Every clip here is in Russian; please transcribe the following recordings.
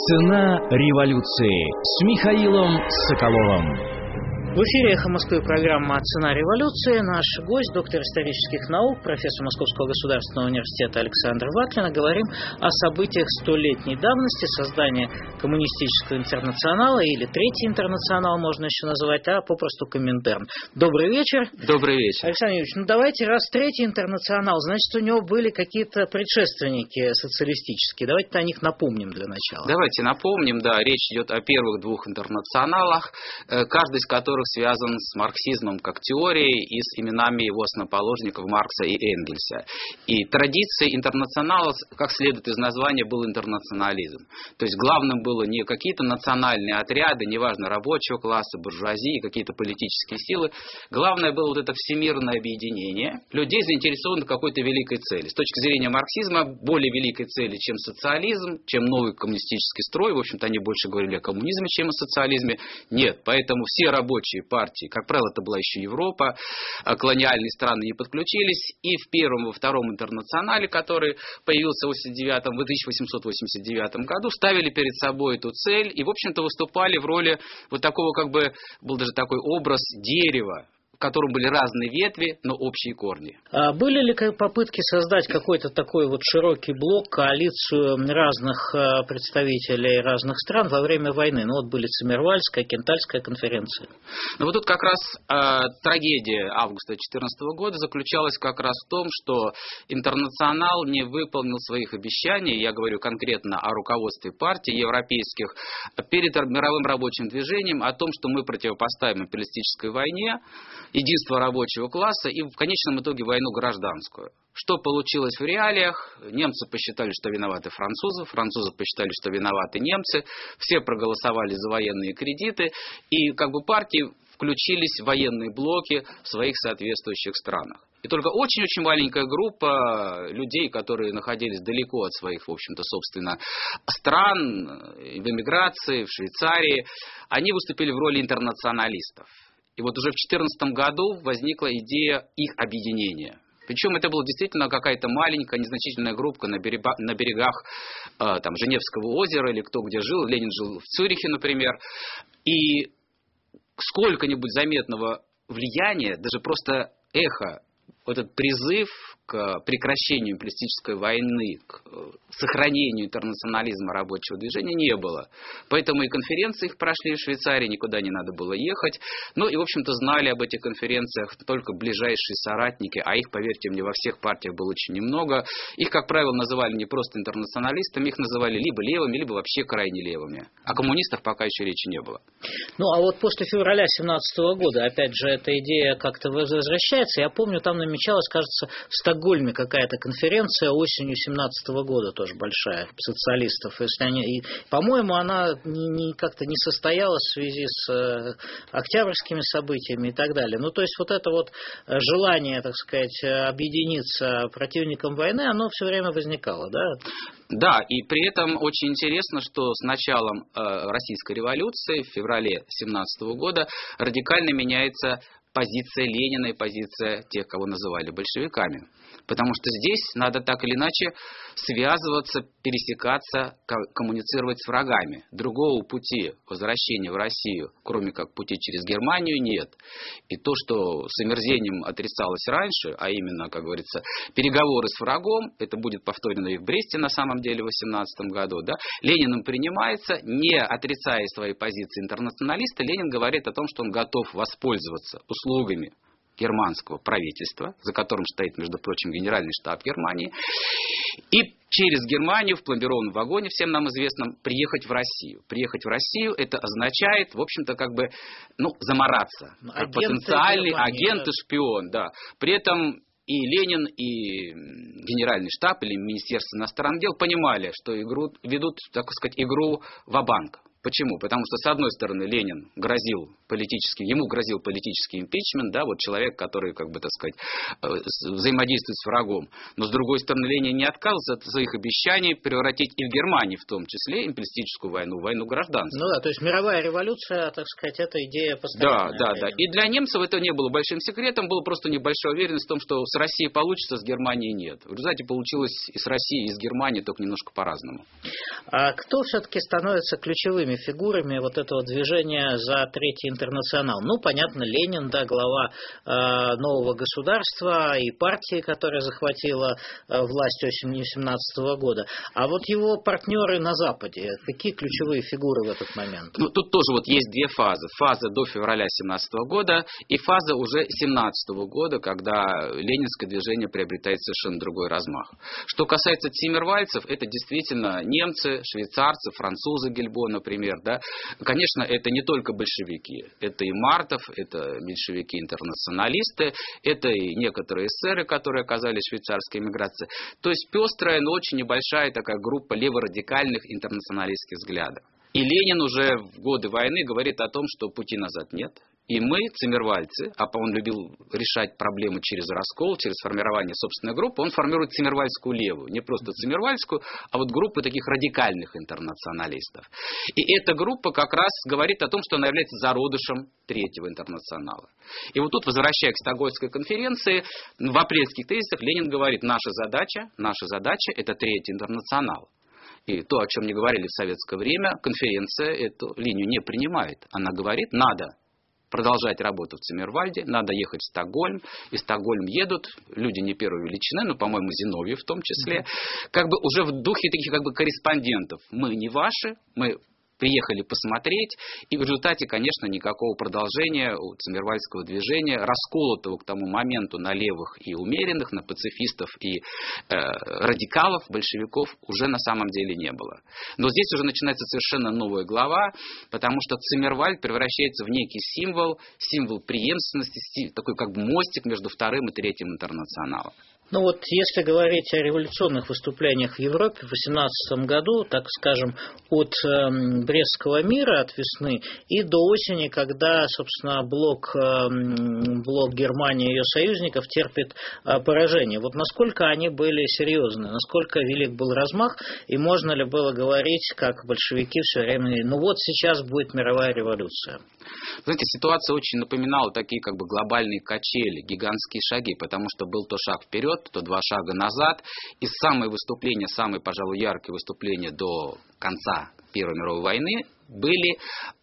Цена революции с Михаилом Соколовым. В эфире «Эхо Москвы» программа «Цена революции». Наш гость, доктор исторических наук, профессор Московского государственного университета Александр Ваклин. Говорим о событиях столетней давности, создания коммунистического интернационала, или Третий интернационал можно еще называть, а попросту Коминтерн. Добрый вечер. Добрый вечер. Александр Юрьевич, давайте, раз Третий интернационал, значит, у него были какие-то предшественники социалистические. Давайте о них напомним для начала. Давайте напомним, да, речь идет о первых двух интернационалах, каждый из которых связан с марксизмом как теорией и с именами его основоположников Маркса и Энгельса. И традицией интернационала, как следует из названия, был интернационализм. То есть главным было не какие-то национальные отряды, неважно, рабочего класса, буржуазии, какие-то политические силы. Главное было вот это всемирное объединение людей, заинтересованных в какой-то великой цели. С точки зрения марксизма, более великой цели, чем социализм, чем новый коммунистический строй. В общем-то, они больше говорили о коммунизме, чем о социализме. Нет, поэтому все рабочие партии, как правило, это была еще Европа, колониальные страны не подключились, и в первом и во втором интернационале, который появился в 1889 году, ставили перед собой эту цель и, в общем-то, выступали в роли вот такого, как бы, был даже такой образ дерева, в котором были разные ветви, но общие корни. А были ли попытки создать какой-то такой вот широкий блок, коалицию разных представителей разных стран во время войны? Ну вот были Циммервальская, Кентальская конференции. Ну вот тут как раз трагедия августа 2014 года заключалась как раз в том, что интернационал не выполнил своих обещаний, я говорю конкретно о руководстве партий европейских, перед мировым рабочим движением, о том, что мы противопоставим империалистической войне единство рабочего класса и в конечном итоге войну гражданскую. Что получилось в реалиях? Немцы посчитали, что виноваты французы, французы посчитали, что виноваты немцы, все проголосовали за военные кредиты, и как бы партии включились в военные блоки в своих соответствующих странах. И только очень-очень маленькая группа людей, которые находились далеко от своих, в общем-то, собственно, стран, в эмиграции, в Швейцарии, они выступили в роли интернационалистов. И вот уже в 2014 году возникла идея их объединения. Причем это была действительно какая-то маленькая, незначительная группа на берегах там, Женевского озера, или кто где жил. Ленин жил в Цюрихе, например. И сколько-нибудь заметного влияния, даже просто эхо, вот этот призыв к прекращению империалистической войны, к сохранению интернационализма рабочего движения не было. Поэтому и конференции их прошли в Швейцарии, никуда не надо было ехать. Ну и, в общем-то, знали об этих конференциях только ближайшие соратники, а их, поверьте мне, во всех партиях было очень немного. Их, как правило, называли не просто интернационалистами, их называли либо левыми, либо вообще крайне левыми. О коммунистах пока еще речи не было. Ну, а вот после февраля 2017 года, опять же, эта идея как-то возвращается. Я помню, там намечалась, кажется, в Стокгольме какая-то конференция осенью 2017 года, тоже большая, социалистов. И, по-моему, она как-то не состоялась в связи с октябрьскими событиями и так далее. Ну, то есть, вот это вот желание, так сказать, объединиться противникам войны, оно все время возникало, да? Да, и при этом очень интересно, что с началом Российской революции в феврале 2017 года радикально меняется позиция Ленина и позиция тех, кого называли большевиками. Потому что здесь надо так или иначе связываться, пересекаться, коммуницировать с врагами. Другого пути возвращения в Россию, кроме как пути через Германию, нет. И то, что с омерзением отрицалось раньше, а именно, как говорится, переговоры с врагом, это будет повторено и в Бресте на самом деле в 2018 году, да, Лениным принимается, не отрицая своей позиции интернационалиста, Ленин говорит о том, что он готов воспользоваться услугами германского правительства, за которым стоит, между прочим, Генеральный штаб Германии, и через Германию в пломбированном вагоне, всем нам известном, приехать в Россию. Приехать в Россию, это означает, в общем-то, как бы, замораться. Как потенциальный агент и шпион, да. При этом и Ленин, и Генеральный штаб, или Министерство иностранных дел понимали, что ведут, так сказать, игру ва-банк. Почему? Потому что, с одной стороны, Ленин ему грозил политический импичмент, да, вот человек, который, как бы, так сказать, взаимодействует с врагом. Но, с другой стороны, Ленин не отказывался от своих обещаний превратить и в Германии, в том числе, империалистическую войну в войну гражданскую. Ну да, то есть мировая революция, так сказать, это идея постоянная. Да. И для немцев это не было большим секретом, была просто небольшая уверенность в том, что с Россией получится, с Германией нет. В результате получилось и с Россией, и с Германией, только немножко по-разному. А кто все-таки становится ключевыми фигурами вот этого движения за Третий интернационал? Ну, понятно, Ленин, да, глава нового государства и партии, которая захватила власть осенью 1917 года. А вот его партнеры на Западе, какие ключевые фигуры в этот момент? Ну, тут тоже вот есть две фазы. Фаза до февраля 1917 года и фаза уже 1917 года, когда ленинское движение приобретает совершенно другой размах. Что касается циммервальцев, это действительно немцы, швейцарцы, французы, Гильбо, например. Да? Конечно, это не только большевики. Это и Мартов, это меньшевики-интернационалисты, это и некоторые эсеры, которые оказались в швейцарской эмиграции. То есть пестрая, но очень небольшая такая группа леворадикальных интернационалистских взглядов. И Ленин уже в годы войны говорит о том, что пути назад нет. И мы, циммервальцы, а он любил решать проблемы через раскол, через формирование собственной группы, он формирует циммервальскую левую. Не просто циммервальскую, а вот группу таких радикальных интернационалистов. И эта группа как раз говорит о том, что она является зародышем Третьего интернационала. И вот тут, возвращаясь к Стокгольмской конференции, в апрельских тезисах Ленин говорит, наша задача это Третий интернационал. И то, о чем не говорили в советское время, конференция эту линию не принимает. Она говорит, надо продолжать работу в Циммервальде, надо ехать в Стокгольм, и в Стокгольм едут люди не первой величины, но, по-моему, Зиновьев в том числе, как бы уже в духе таких как бы корреспондентов. Мы не ваши, мы приехали посмотреть, и в результате, конечно, никакого продолжения у циммервальдского движения, расколотого к тому моменту на левых и умеренных, на пацифистов и радикалов, большевиков, уже на самом деле не было. Но здесь уже начинается совершенно новая глава, потому что Циммервальд превращается в некий символ преемственности, такой как бы мостик между Вторым и Третьим интернационалом. Ну вот, если говорить о революционных выступлениях в Европе в 18 году, так скажем, от Брестского мира, от весны, и до осени, когда, собственно, блок Германии и ее союзников терпит поражение. Вот насколько они были серьезны, насколько велик был размах, и можно ли было говорить, как большевики все время, ну вот сейчас будет мировая революция? Знаете, ситуация очень напоминала такие как бы глобальные качели, гигантские шаги, потому что был то шаг вперед, то два шага назад. И самые, пожалуй, яркие выступления до конца Первой мировой войны были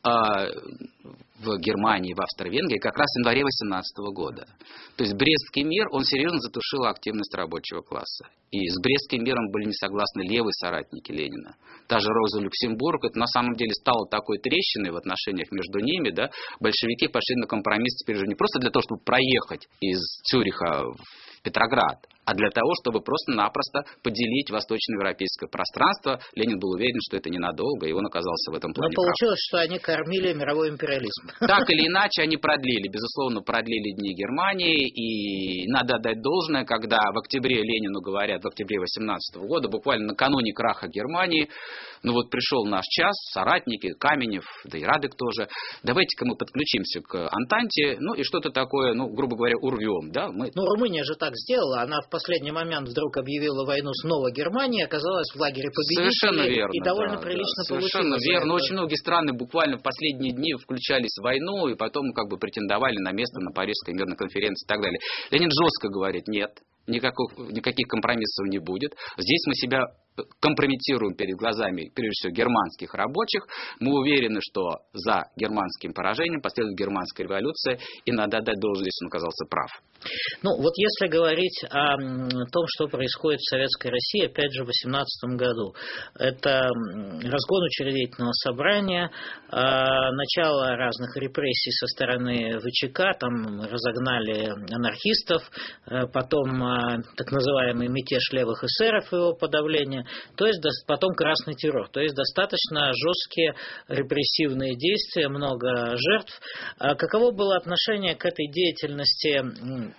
в Германии и в Австро-Венгрии как раз в январе 18 года. То есть Брестский мир, он серьезно затушил активность рабочего класса. И с Брестским миром были не согласны левые соратники Ленина. Та же Роза Люксембург, это на самом деле стало такой трещиной в отношениях между ними. Да? Большевики пошли на компромисс теперь уже не просто для того, чтобы проехать из Цюриха в Петроград, а для того, чтобы просто-напросто поделить восточноевропейское пространство. Ленин был уверен, что это ненадолго, и он оказался в этом плане прав. Но получилось, что они кормили мировой империализм. Так или иначе, они безусловно, продлили дни Германии, и надо отдать должное, когда в октябре Ленину говорят, в октябре 18 года, буквально накануне краха Германии, пришел наш час, соратники, Каменев, да и Радек тоже, давайте-ка мы подключимся к Антанте, и что-то такое, грубо говоря, урвем. Да? Румыния же так сделала, она в последний момент вдруг объявила войну снова Германии, оказалась в лагере победителей. Совершенно верно, и довольно прилично получилось. Совершенно верно. Очень многие страны буквально в последние дни включались в войну и потом претендовали на место на Парижской мирной конференции и так далее. Ленин жестко говорит, нет, никаких компромиссов не будет. Здесь мы себя компрометируем перед глазами, прежде всего, германских рабочих. Мы уверены, что за германским поражением последует германская революция, и надо отдать должное, здесь он оказался прав. Если говорить о том, что происходит в Советской России, опять же, в 18 году, это разгон учредительного собрания, начало разных репрессий со стороны ВЧК, там разогнали анархистов, потом так называемый мятеж левых эсеров и его подавление, то есть потом красный террор, то есть достаточно жесткие репрессивные действия, много жертв. Каково было отношение к этой деятельности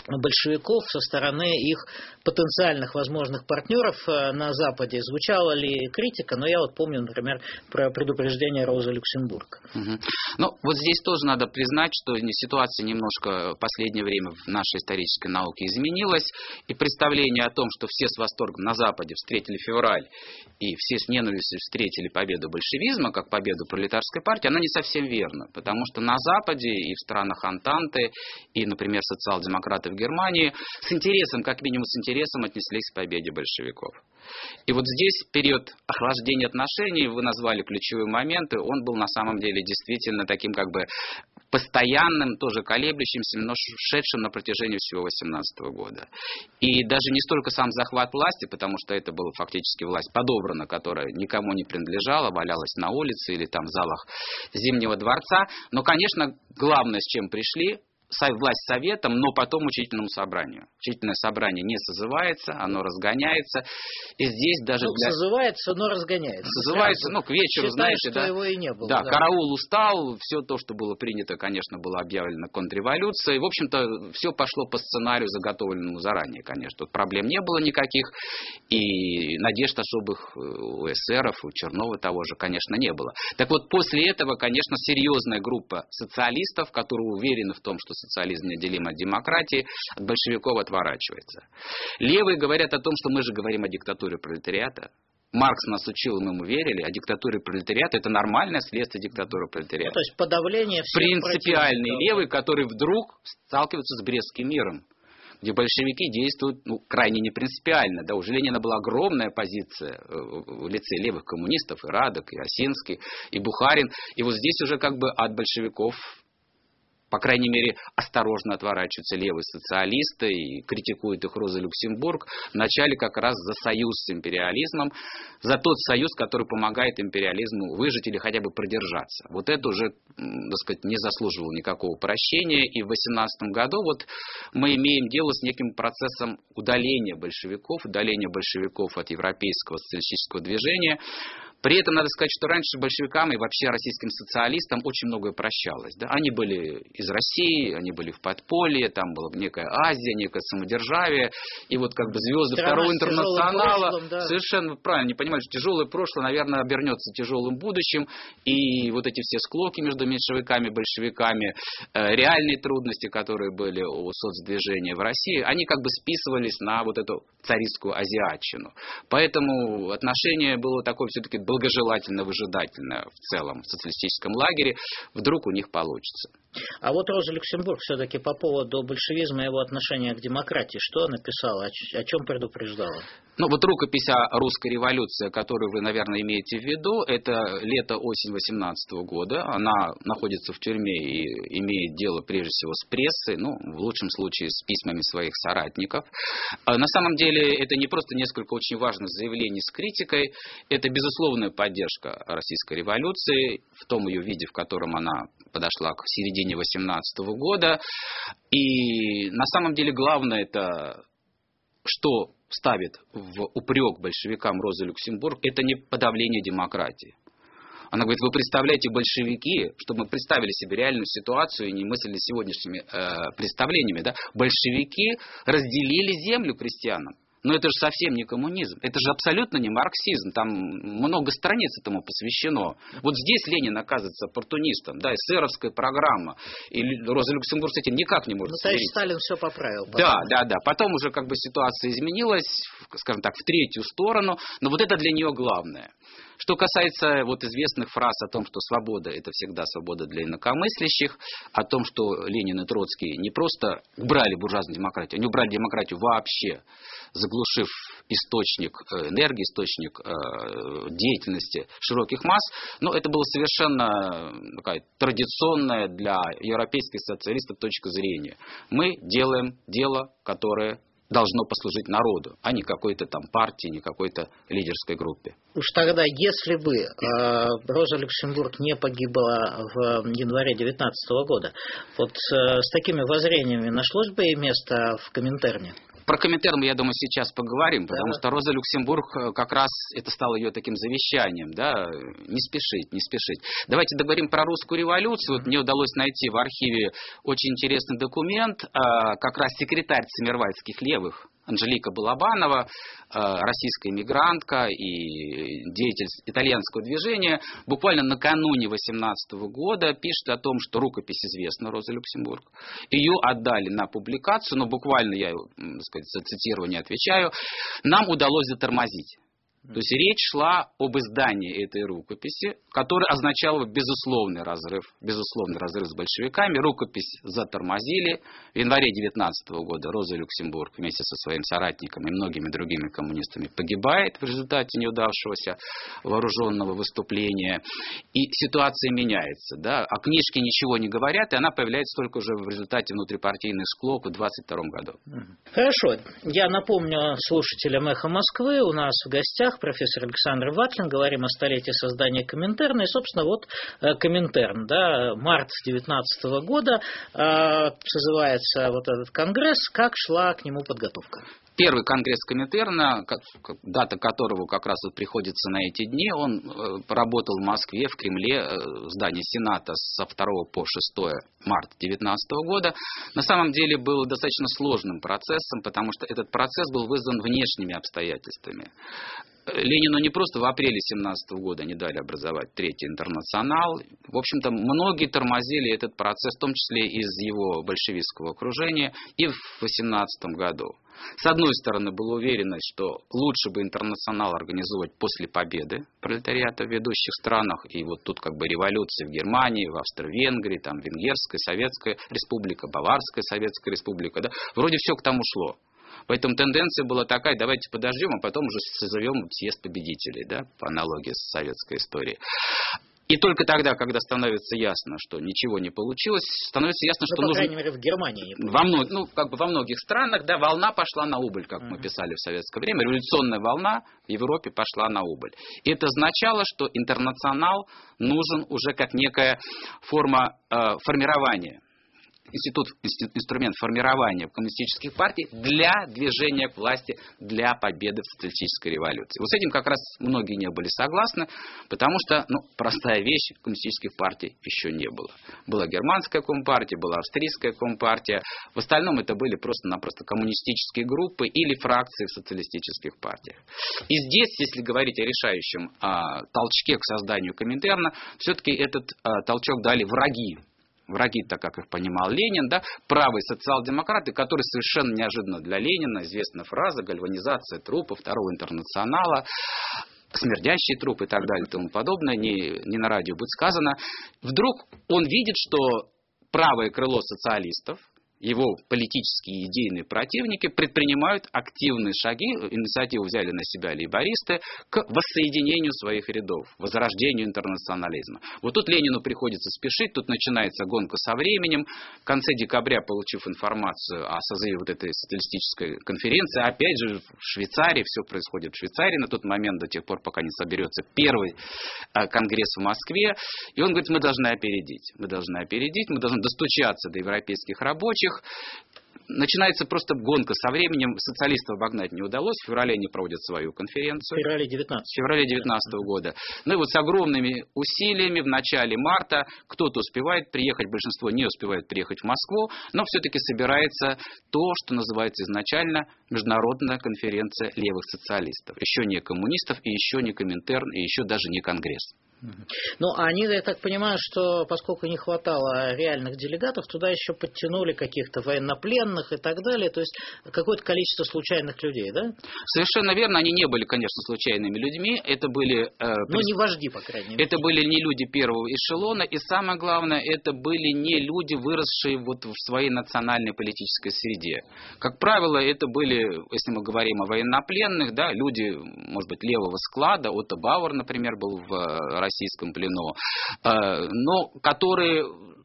большевиков со стороны их потенциальных возможных партнеров на Западе. Звучала ли критика? Но я вот помню, например, про предупреждение Розы Люксембург. Ну, вот здесь тоже надо признать, что ситуация немножко в последнее время в нашей исторической науке изменилась, и представление о том, что все с восторгом на Западе встретили февраль, и все с ненавистью встретили победу большевизма, как победу пролетарской партии, она не совсем верна, потому что на Западе и в странах Антанты, и, например, социал-демократы в Германии с интересом, как минимум с интересом отнеслись к победе большевиков. И вот здесь период охлаждения отношений, вы назвали ключевые моменты, он был на самом деле действительно таким как бы постоянным, тоже колеблющимся, но шедшим на протяжении всего 18 года. И даже не столько сам захват власти, потому что это была фактически власть подобрана, которая никому не принадлежала, валялась на улице или там в залах Зимнего дворца, но, конечно, главное, с чем пришли, власть советом, но потом учительному собранию. Учительное собрание не созывается, оно разгоняется. И здесь даже созывается, но разгоняется. Созывается, к вечеру, знаете, что его и не было. Да, караул устал, все то, что было принято, конечно, было объявлено контрреволюцией. В общем-то, все пошло по сценарию, заготовленному заранее, конечно. Тут проблем не было никаких, и надежд особых у эсеров, у Чернова того же, конечно, не было. Так вот, после этого, конечно, серьезная группа социалистов, которые уверены в том, что социализм неотделим от демократии, от большевиков отворачивается. Левые говорят о том, что мы же говорим о диктатуре пролетариата. Маркс нас учил, мы ему верили, а диктатура пролетариата — это нормальное следствие диктатуры пролетариата. То есть подавление всех принципиальные левые, которые вдруг сталкиваются с Брестским миром, где большевики действуют крайне непринципиально. Да, у Ленина была огромная позиция в лице левых коммунистов, и Радок, и Осинский, и Бухарин. И вот здесь уже как бы от большевиков, по крайней мере, осторожно отворачиваются левые социалисты и критикуют их Роза Люксембург, вначале как раз за союз с империализмом, за тот союз, который помогает империализму выжить или хотя бы продержаться. Вот это уже, так сказать, не заслуживало никакого прощения, и в 18 году вот мы имеем дело с неким процессом удаления большевиков от европейского социалистического движения. При этом надо сказать, что раньше большевикам и вообще российским социалистам очень многое прощалось. Да? Они были из России, они были в подполье, там была некая Азия, некое самодержавие. И вот как бы звезды второго интернационала прошлым, да. Совершенно правильно не понимали, что тяжелое прошлое, наверное, обернется тяжелым будущим. И вот эти все склоки между меньшевиками и большевиками, реальные трудности, которые были у соцдвижения в России, они как бы списывались на вот эту царистскую азиатчину. Поэтому отношение было такое все-таки благожелательно-выжидательное в целом в социалистическом лагере. Вдруг у них получится. А вот Роза Люксембург все-таки по поводу большевизма и его отношения к демократии, что написала, о чем предупреждала? Вот рукопись о русской революции, которую вы, наверное, имеете в виду, это лето-осень 18 года. Она находится в тюрьме и имеет дело прежде всего с прессой, в лучшем случае с письмами своих соратников. На самом деле это не просто несколько очень важных заявлений с критикой, это безусловная поддержка российской революции в том ее виде, в котором она подошла к середине 18 года. И на самом деле главное это, что ставит в упрек большевикам Роза Люксембург, это не подавление демократии. Она говорит, вы представляете, большевики, чтобы мы представили себе реальную ситуацию и не мыслили сегодняшними представлениями, да? Большевики разделили землю крестьянам. Но это же совсем не коммунизм, это же абсолютно не марксизм, там много страниц этому посвящено. Вот здесь Ленин оказывается оппортунистом, да, эсеровская программа, и Роза Люксембург с этим никак не может смириться. Сталин все поправил. Да. Потом уже как бы ситуация изменилась, скажем так, в третью сторону, но вот это для нее главное. Что касается известных фраз о том, что свобода — это всегда свобода для инакомыслящих, о том, что Ленин и Троцкий не просто убрали буржуазную демократию, они убрали демократию вообще, заглушив источник энергии, источник деятельности широких масс, но это было совершенно такая традиционная для европейских социалистов точка зрения. Мы делаем дело, которое должно послужить народу, а не какой-то там партии, не какой-то лидерской группе. Уж тогда, если бы Роза Люксембург не погибла в январе 19 года, с такими воззрениями нашлось бы ей место в Коминтерне? Про Коминтерн мы, я думаю, сейчас поговорим, потому что Роза Люксембург как раз это стало ее таким завещанием, да, не спешить, не спешить. Давайте договорим про русскую революцию. Вот мне удалось найти в архиве очень интересный документ, как раз секретарь циммервальдских левых Анжелика Балабанова, российская эмигрантка и деятель итальянского движения, буквально накануне 18 года пишет о том, что рукопись известна, Роза Люксембург. Ее отдали на публикацию, но буквально я, так сказать, за цитирование отвечаю, нам удалось затормозить. То есть речь шла об издании этой рукописи, которая означала безусловный разрыв с большевиками. Рукопись затормозили. В январе 19 года Роза Люксембург вместе со своим соратником и многими другими коммунистами погибает в результате неудавшегося вооруженного выступления. И ситуация меняется. Да? О книжке ничего не говорят, и она появляется только уже в результате внутрипартийных склок в 22 году. Хорошо. Я напомню слушателям «Эхо Москвы», у нас в гостях профессор Александр Ватлин, говорим о столетии создания Коминтерна. И, собственно, вот Коминтерн, да, март 2019 года созывается вот этот конгресс. Как шла к нему подготовка? Первый конгресс Коминтерна, дата которого как раз вот приходится на эти дни, он работал в Москве, в Кремле, в здании Сената со 2 по 6 марта 2019 года. На самом деле был достаточно сложным процессом, потому что этот процесс был вызван внешними обстоятельствами. Ленину не просто в апреле 1917 года не дали образовать Третий интернационал. В общем-то, многие тормозили этот процесс, в том числе из его большевистского окружения, и в 18 году. С одной стороны, была уверенность, что лучше бы интернационал организовать после победы пролетариата в ведущих странах. И вот тут как бы революции в Германии, в Австро-Венгрии, там Венгерская Советская Республика, Баварская Советская Республика. Да? Вроде все к тому шло. Поэтому тенденция была такая: давайте подождем, а потом уже созовем съезд победителей, да, по аналогии с советской историей. И только тогда, когда становится ясно, что ничего не получилось, становится ясно, что по нужно... крайней мере, в Германии не получилось. Во многих странах, да, волна пошла на убыль, как мы писали в советское время. Революционная волна в Европе пошла на убыль. И это означало, что интернационал нужен уже как некая форма формирования. Инструмент формирования коммунистических партий для движения к власти, для победы в социалистической революции. Вот с этим как раз многие не были согласны, потому что, простая вещь, коммунистических партий еще не было. Была германская компартия, была австрийская компартия, в остальном это были просто-напросто коммунистические группы или фракции в социалистических партиях. И здесь, если говорить о решающем толчке к созданию Коминтерна, все-таки этот толчок дали враги. Враги, так как их понимал Ленин, да, правые социал-демократы, которые совершенно неожиданно для Ленина, известна фраза «гальванизация трупа Второго интернационала», смердящие трупы и так далее и тому подобное, не на радио будет сказано. Вдруг он видит, что правое крыло социалистов, его политические и идейные противники предпринимают активные шаги, инициативу взяли на себя лейбористы, к воссоединению своих рядов, возрождению интернационализма. Вот тут Ленину приходится спешить, тут начинается гонка со временем. В конце декабря, получив информацию о созыве вот этой социалистической конференции, опять же в Швейцарии, все происходит в Швейцарии на тот момент, до тех пор, пока не соберется первый конгресс в Москве, и он говорит, мы должны опередить, мы должны достучаться до европейских рабочих. Начинается просто гонка со временем. Социалистов обогнать не удалось. В феврале они проводят свою конференцию. В феврале 19 года. Ну и вот с огромными усилиями в начале марта кто-то успевает приехать, большинство не успевает приехать в Москву, но все-таки собирается то, что называется изначально Международная конференция левых социалистов. Еще не коммунистов, и еще не Коминтерн, и еще даже не Конгресс. Ну, они, я так понимаю, что поскольку не хватало реальных делегатов, туда еще подтянули каких-то военнопленных и так далее, то есть какое-то количество случайных людей, да? Совершенно верно, они не были, конечно, случайными людьми, это были... Но не вожди, по крайней мере. Это были не люди первого эшелона, и самое главное, это были не люди, выросшие вот в своей национальной политической среде. Как правило, это были, если мы говорим о военнопленных, да, люди, может быть, левого склада, Отто Бауэр, например, был в российском плену, но которые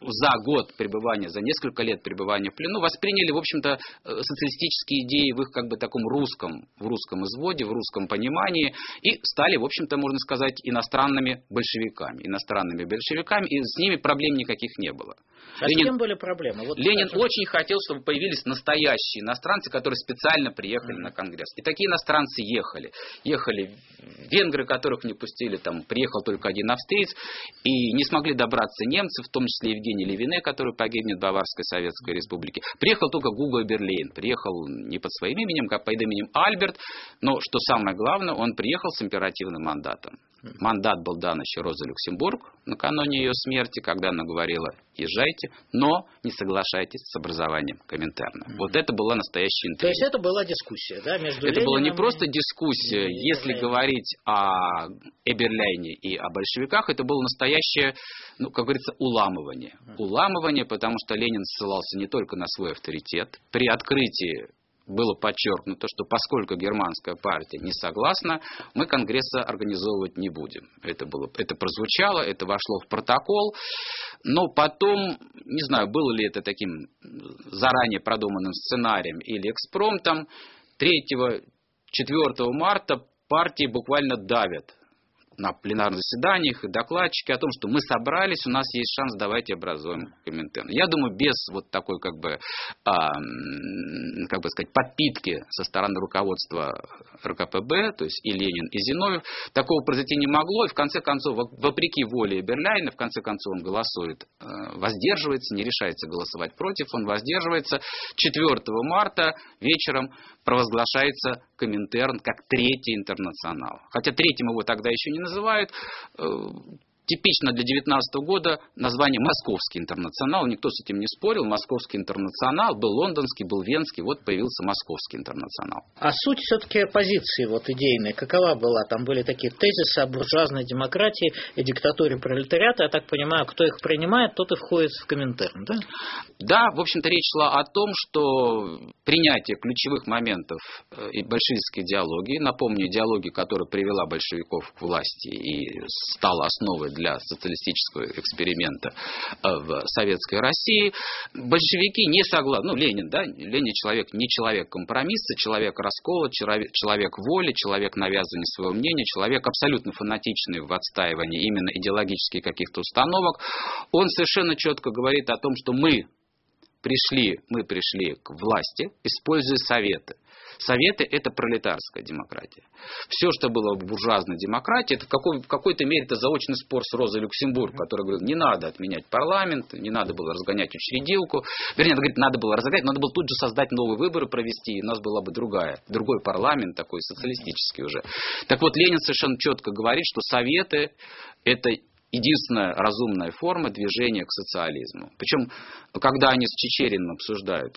за год пребывания, за несколько лет пребывания в плену восприняли, в общем-то, социалистические идеи в их как бы таком в русском изводе, в русском понимании, и стали, в общем-то, можно сказать, иностранными большевиками, и с ними проблем никаких не было. А с кем были проблемы? Ленин очень хотел, чтобы появились настоящие иностранцы, которые специально приехали на Конгресс. И такие иностранцы ехали. Ехали венгры, которых не пустили, там приехал только один австриец, и не смогли добраться немцы, в том числе Евгений Левине, который погибнет в Баварской Советской Республике. Приехал только Гуго Эберлейн. Приехал не под своим именем, как под именем Альберт, но, что самое главное, он приехал с императивным мандатом. Мандат был дан еще Розе Люксембург накануне ее смерти, когда она говорила: езжайте, но не соглашайтесь с образованием Коминтерна. Вот это была настоящая интрига. То есть это была дискуссия, да, между Это Лениным была не просто дискуссия. Если говорить о Эберляйне и о большевиках, это было настоящее, как говорится, уламывание. Уламывание, потому что Ленин ссылался не только на свой авторитет. При открытии было подчеркнуто, что поскольку германская партия не согласна, мы Конгресса организовывать не будем. Это прозвучало, это вошло в протокол, но потом, не знаю, было ли это таким заранее продуманным сценарием или экспромтом, 3-4 марта партии буквально давят на пленарных заседаниях и докладчики о том, что мы собрались, у нас есть шанс, давайте образуем Коминтерн. Я думаю, без вот такой, подпитки со стороны руководства РКПБ, то есть и Ленин, и Зиновьев, такого произойти не могло, и в конце концов, вопреки воле Эберляйна, в конце концов он голосует, воздерживается, не решается голосовать против, он воздерживается. 4 марта вечером провозглашается Коминтерн как третий интернационал. Хотя третьим его тогда еще не называют. Типично для 19 года название «Московский интернационал». Никто с этим не спорил. Московский интернационал был лондонский, был венский. Вот появился Московский интернационал. А суть все-таки оппозиции идейной какова была? Там были такие тезисы о буржуазной демократии и диктатуре пролетариата. Я так понимаю, кто их принимает, тот и входит в Коминтерн, да? Да, в общем-то, речь шла о том, что принятие ключевых моментов большевистской идеологии, напомню, идеологии, которая привела большевиков к власти и стала основой для социалистического эксперимента в советской России, большевики не согласны. Ленин, да, Ленин не человек компромисса, человек раскола, человек воли, человек навязывания своего мнения, человек абсолютно фанатичный в отстаивании именно идеологических каких-то установок. Он совершенно четко говорит о том, что мы пришли к власти, используя советы. Советы – это пролетарская демократия. Все, что было в буржуазной демократии, это в какой-то мере это заочный спор с Розой Люксембург, который говорил, не надо отменять парламент, не надо было разгонять учредилку. Вернее, он говорит, надо было разгонять, надо было тут же создать новые выборы провести, и у нас была бы другой парламент, такой социалистический уже. Так вот, Ленин совершенно четко говорит, что советы – это единственная разумная форма движения к социализму. Причем, когда они с Чичериным обсуждают,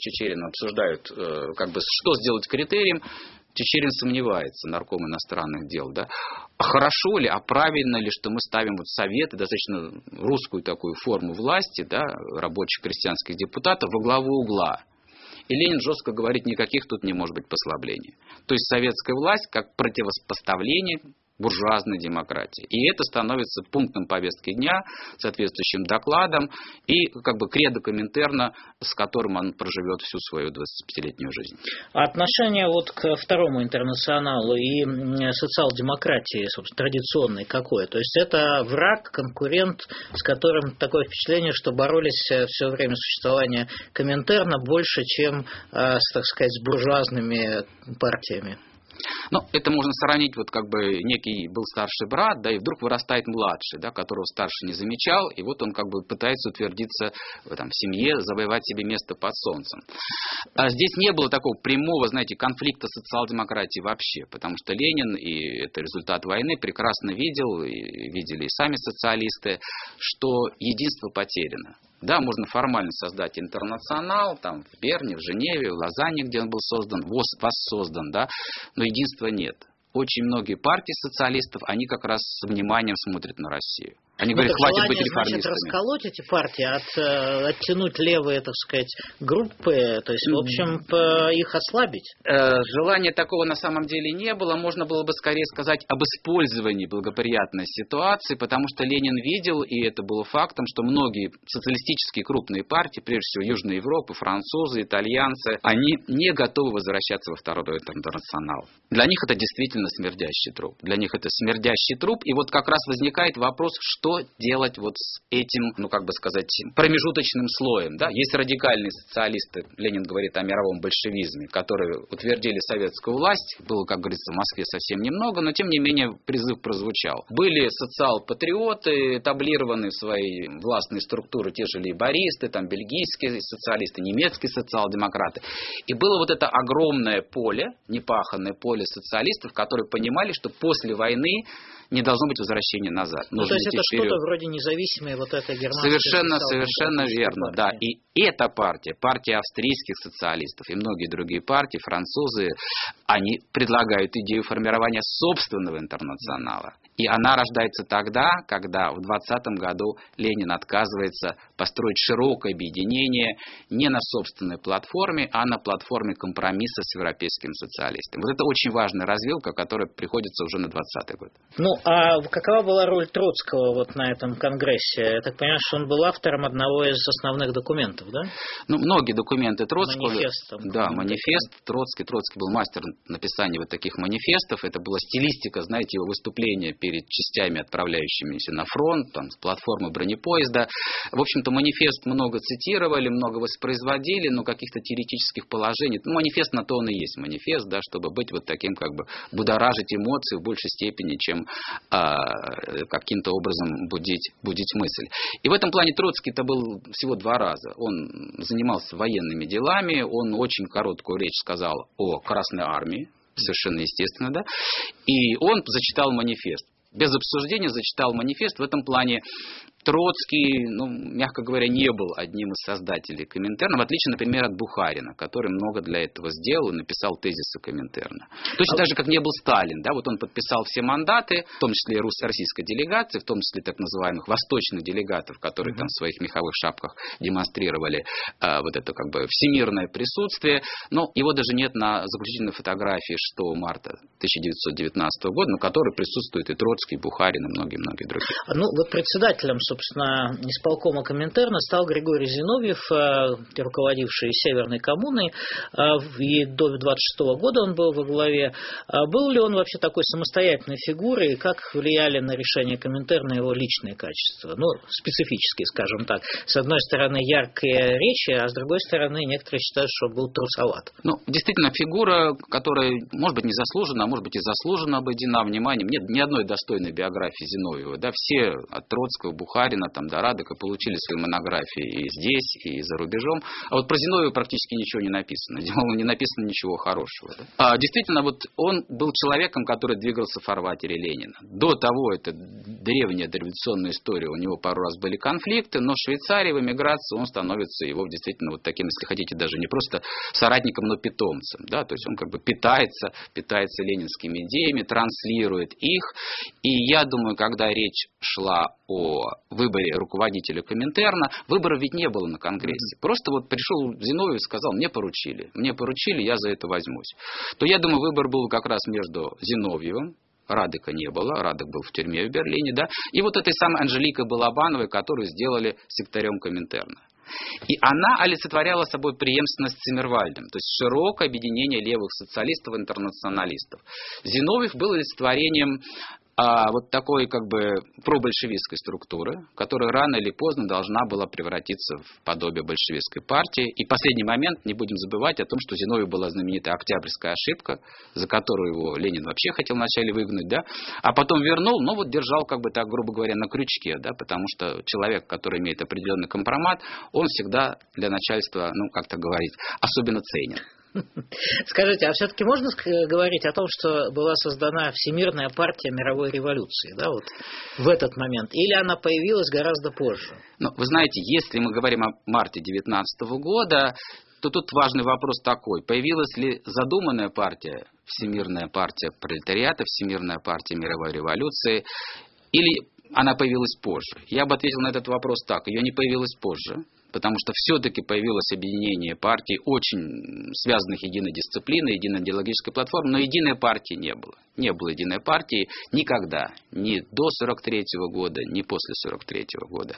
что сделать критерием, Чичерин сомневается, нарком иностранных дел, да, а хорошо ли, а правильно ли, что мы ставим советы, достаточно русскую такую форму власти, да, рабочих крестьянских депутатов во главу угла. И Ленин жестко говорит, никаких тут не может быть послаблений. То есть советская власть как противопоставление буржуазной демократии. И это становится пунктом повестки дня, соответствующим докладом и кредо Коминтерна, с которым он проживет всю свою 25-летнюю жизнь. А отношение к второму интернационалу и социал-демократии, собственно, традиционной какое? То есть это враг, конкурент, с которым такое впечатление, что боролись все время существования Коминтерна больше, чем, так сказать, с буржуазными партиями? Это можно сравнить, некий был старший брат, да, и вдруг вырастает младший, да, которого старший не замечал, и вот он пытается утвердиться в семье, завоевать себе место под солнцем. А здесь не было такого прямого, конфликта социал-демократии вообще, потому что Ленин, и это результат войны, прекрасно видел, и видели и сами социалисты, что единство потеряно. Да, можно формально создать интернационал, в Берне, в Женеве, в Лозанне, где он был создан, воссоздан, да, но единства нет. Очень многие партии социалистов, они как раз с вниманием смотрят на Россию. Они говорят, хватит быть реформистами. Значит, расколоть эти партии, оттянуть левые, так сказать, группы, то есть, в общем, их ослабить? Желания такого на самом деле не было. Можно было бы скорее сказать об использовании благоприятной ситуации, потому что Ленин видел, и это было фактом, что многие социалистические крупные партии, прежде всего Южной Европы, французы, итальянцы, они не готовы возвращаться во Второй интернационал. Для них это действительно смердящий труп. Для них это смердящий труп. И вот как раз возникает вопрос, что делать вот с этим, ну как бы сказать, промежуточным слоем. Да? Есть радикальные социалисты, Ленин говорит о мировом большевизме, которые утвердили советскую власть. Было, как говорится, в Москве совсем немного, но тем не менее призыв прозвучал. Были социал-патриоты, этаблированные в своей властной структуре те же лейбористы, там бельгийские социалисты, немецкие социал-демократы. И было вот это огромное поле, непаханное поле социалистов, которые понимали, что после войны не должно быть возвращения назад. Ну, то есть это что-то вроде независимой вот этой германской Совершенно верно, да. И эта партия, партия австрийских социалистов и многие другие партии, французы, они предлагают идею формирования собственного интернационала. И она рождается тогда, когда в 20-м году Ленин отказывается построить широкое объединение не на собственной платформе, а на платформе компромисса с европейским социалистом. Вот это очень важная развилка, которая приходится уже на 20-й год. Ну, а какова была роль Троцкого вот на этом конгрессе? Я так понимаю, что он был автором одного из основных документов, да? Ну, многие документы Троцкого. Манифест. Да, манифест. Троцкий был мастер написания вот таких манифестов. Это была стилистика, знаете, его выступления перед частями, отправляющимися на фронт, там, с платформы бронепоезда. В общем-то, манифест много цитировали, много воспроизводили, но каких-то теоретических положений. Ну, манифест на то он и есть манифест, да, чтобы быть вот таким, как бы, будоражить эмоции в большей степени, чем каким-то образом будить мысль. И в этом плане Троцкий-то был всего 2 раза. Он занимался военными делами, он очень короткую речь сказал о Красной Армии, совершенно естественно, да, и он зачитал манифест. Без обсуждения зачитал манифест. В этом плане Троцкий, ну, мягко говоря, не был одним из создателей Коминтерна, в отличие, например, от Бухарина, который много для этого сделал и написал тезисы Коминтерна. Точно так же, как не был Сталин. Да? Вот он подписал все мандаты, в том числе и российской делегации, в том числе так называемых восточных делегатов, которые там в своих меховых шапках демонстрировали вот это как бы всемирное присутствие. Но его даже нет на заключительной фотографии 6 марта 1919 года, на которой присутствуют и Троцкий, и Бухарин, и многие-многие другие. Ну, вот председателем, собственно, исполкома Коминтерна стал Григорий Зиновьев, руководивший Северной коммуной, и до 26 года он был во главе. Был ли он вообще такой самостоятельной фигурой, и как влияли на решение Коминтерна его личные качества? Ну, специфические, скажем так. С одной стороны, яркие речи, а с другой стороны, некоторые считают, что был трусоват. Ну, действительно, фигура, которая, может быть, незаслуженно, а может быть, и заслуженно обойдена вниманием. Нет ни одной достойной биографии Зиновьева. Да, все от Троцкого, Бухарина, там, до Радека получили свои монографии и здесь, и за рубежом. А вот про Зиновьева практически ничего не написано. Не написано ничего хорошего. Да? Действительно, вот он был человеком, который двигался в фарватере Ленина. До того, это древняя дореволюционная история, у него пару раз были конфликты, но в Швейцарии, в эмиграции он становится его действительно вот таким, если хотите, даже не просто соратником, но питомцем. Да? То есть он как бы питается ленинскими идеями, транслирует их. И я думаю, когда речь шла о выборе руководителя Коминтерна, выборов ведь не было на Конгрессе. Просто вот пришел Зиновьев и сказал, мне поручили, я за это возьмусь. То я думаю, выбор был как раз между Зиновьевым, Радека не было, Радек был в тюрьме в Берлине, да, и вот этой самой Анжеликой Балабановой, которую сделали секретарем Коминтерна. И она олицетворяла собой преемственность с Циммервальдом, то есть широкое объединение левых социалистов и интернационалистов. Зиновьев был олицетворением вот такой как бы пробольшевистской структуры, которая рано или поздно должна была превратиться в подобие большевистской партии. И последний момент, не будем забывать о том, что Зиновьев была знаменитая Октябрьская ошибка, за которую его Ленин вообще хотел вначале выгнать, да, а потом вернул, но вот держал, как бы так, грубо говоря, на крючке, да, потому что человек, который имеет определенный компромат, он всегда для начальства, ну, как-то говорить, особенно ценен. Скажите, а все-таки можно говорить о том, что была создана Всемирная партия мировой революции, да, вот в этот момент, или она появилась гораздо позже? Ну, вы знаете, если мы говорим о марте 19 года, то тут важный вопрос такой: появилась ли задуманная партия, Всемирная партия пролетариата, Всемирная партия мировой революции, или она появилась позже? Я бы ответил на этот вопрос так. Ее не появилось позже, потому что все-таки появилось объединение партий, очень связанных единой дисциплиной, единой идеологической платформой, но единой партии не было. Не было единой партии никогда, ни до 1943 года, ни после 1943 года.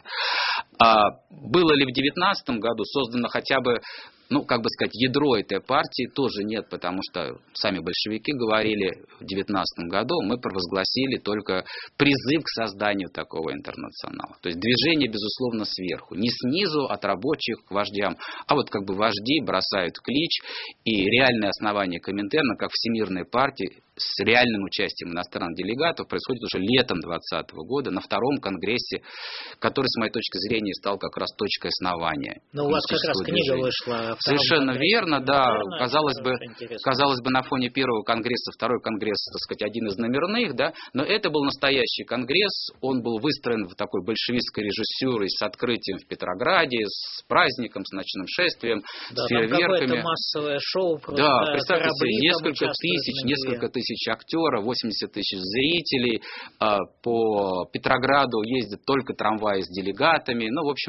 Было ли в 1919 году создано хотя бы, ядро этой партии? Тоже нет, потому что сами большевики говорили в 1919 году, мы провозгласили только призыв к созданию такого интернационала. То есть движение, безусловно, сверху. Не снизу, от рабочих к вождям, а вожди бросают клич, и реальное основание Коминтерна, как всемирной партии, с реальным участием иностранных делегатов, происходит уже летом 2020 года на втором конгрессе, который, с моей точки зрения, стал как раз точкой основания. Но у вас как раз книга вышла. Совершенно верно, да. Казалось бы, на фоне первого конгресса, второй конгресс, один из номерных, да, но это был настоящий конгресс, он был выстроен в такой большевистской режиссюрой с открытием в Петрограде, с праздником, с ночным шествием, с фейерверками. Какое-то массовое шоу. Да, представьте себе, несколько тысяч актеров, 80 тысяч зрителей, по Петрограду ездят только трамваи с делегатами,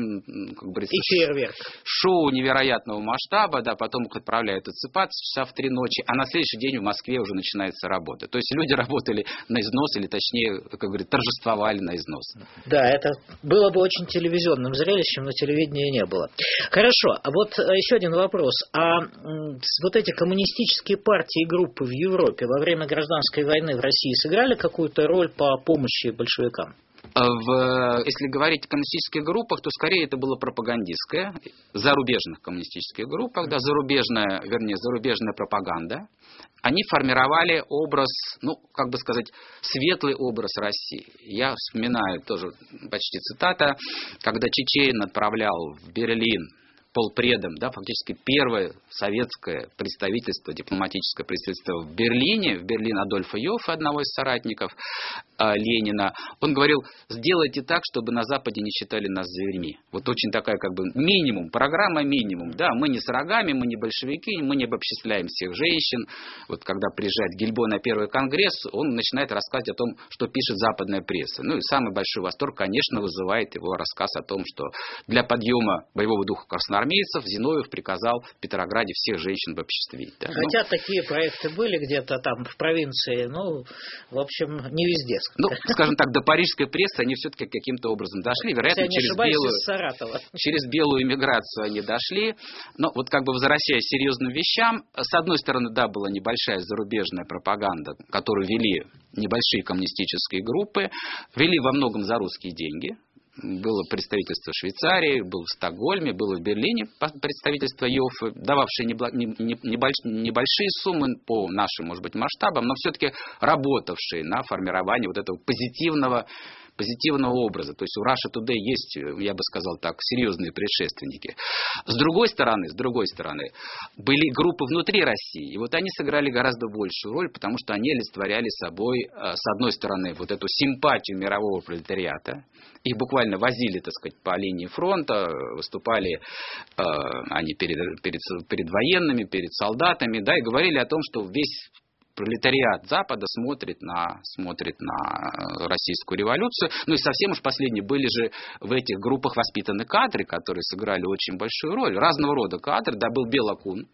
и фейерверк. Шоу невероятного масштаба, да, потом их отправляют отсыпаться часа в 3 ночи, а на следующий день в Москве уже начинается работа. То есть люди работали на износ, или точнее, торжествовали на износ. Да, это было бы очень телевизионным зрелищем, но телевидения не было. Хорошо, а вот еще один вопрос. А вот эти коммунистические партии и группы в Европе во время гражданской войны в России сыграли какую-то роль по помощи большевикам? Если говорить о коммунистических группах, то скорее это было пропагандистское, зарубежных коммунистических группах, да, зарубежная пропаганда. Они формировали образ, светлый образ России. Я вспоминаю тоже почти цитата, когда Чечерин отправлял в Берлин полпредом, да, фактически первое советское представительство, дипломатическое представительство в Берлине Адольфа Йоффе, одного из соратников Ленина, он говорил: сделайте так, чтобы на Западе не считали нас зверьми. Вот очень такая минимум, программа минимум. Да, мы не с рогами, мы не большевики, мы не обобществляем всех женщин. Вот когда приезжает Гильбо на первый конгресс, он начинает рассказывать о том, что пишет западная пресса. И самый большой восторг, конечно, вызывает его рассказ о том, что для подъема боевого духа красноармейцев Зиновьев приказал в Петрограде всех женщин обобществить. Да. Хотя такие проекты были где-то там в провинции, в общем, не везде. Скажем так, до парижской прессы они все-таки каким-то образом дошли. Вероятно, через белую эмиграцию они дошли. Но возвращаясь к серьезным вещам, с одной стороны, да, была небольшая зарубежная пропаганда, которую вели небольшие коммунистические группы, вели во многом за русские деньги. Было представительство в Швейцарии, было в Стокгольме, было в Берлине представительство Йоффе, дававшее небольшие суммы по нашим, может быть, масштабам, но все-таки работавшие на формирование этого позитивного образа. То есть у Russia Today есть, я бы сказал так, серьезные предшественники. С другой стороны, были группы внутри России, и они сыграли гораздо большую роль, потому что они олицетворяли собой, с одной стороны, эту симпатию мирового пролетариата. Их буквально возили, по линии фронта, выступали они перед военными, перед солдатами, да, и говорили о том, что весь пролетариат Запада смотрит на российскую революцию. И совсем уж последние были же в этих группах воспитаны кадры, которые сыграли очень большую роль. Разного рода кадры. Да, был Бела Кун,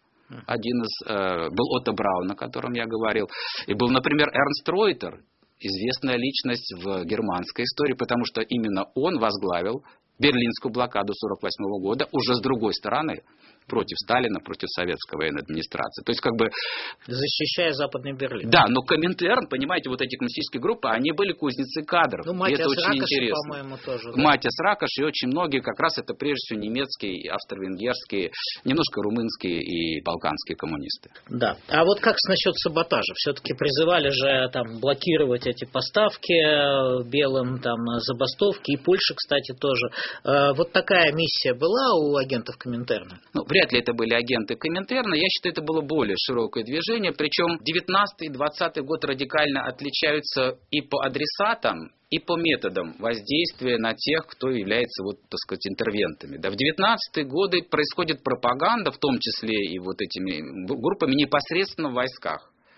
был Отто Браун, о котором я говорил. И был, например, Эрнст Ройтер, известная личность в германской истории, потому что именно он возглавил Берлинскую блокаду 1948 года уже с другой стороны, против Сталина, против советской военной администрации. То есть защищая Западный Берлин. Да, но Коминтерн, понимаете, эти коммунистические группы, они были кузницы кадров. Матиас это очень Ракоши, интересно. По-моему, тоже. Да? Матиас Ракоши и очень многие, как раз это прежде всего немецкие, австро-венгерские, немножко румынские и балканские коммунисты. Да. А вот как насчет саботажа? Все-таки призывали же блокировать эти поставки белым, забастовки, и Польша, кстати, тоже. Вот такая миссия была у агентов Коминтерна? Вряд ли это были агенты Коминтерна. Я считаю, это было более широкое движение. Причем 19 и 20 год радикально отличаются и по адресатам, и по методам воздействия на тех, кто является, интервентами. Да, в 19-е годы происходит пропаганда, в том числе и этими группами, непосредственно в войсках.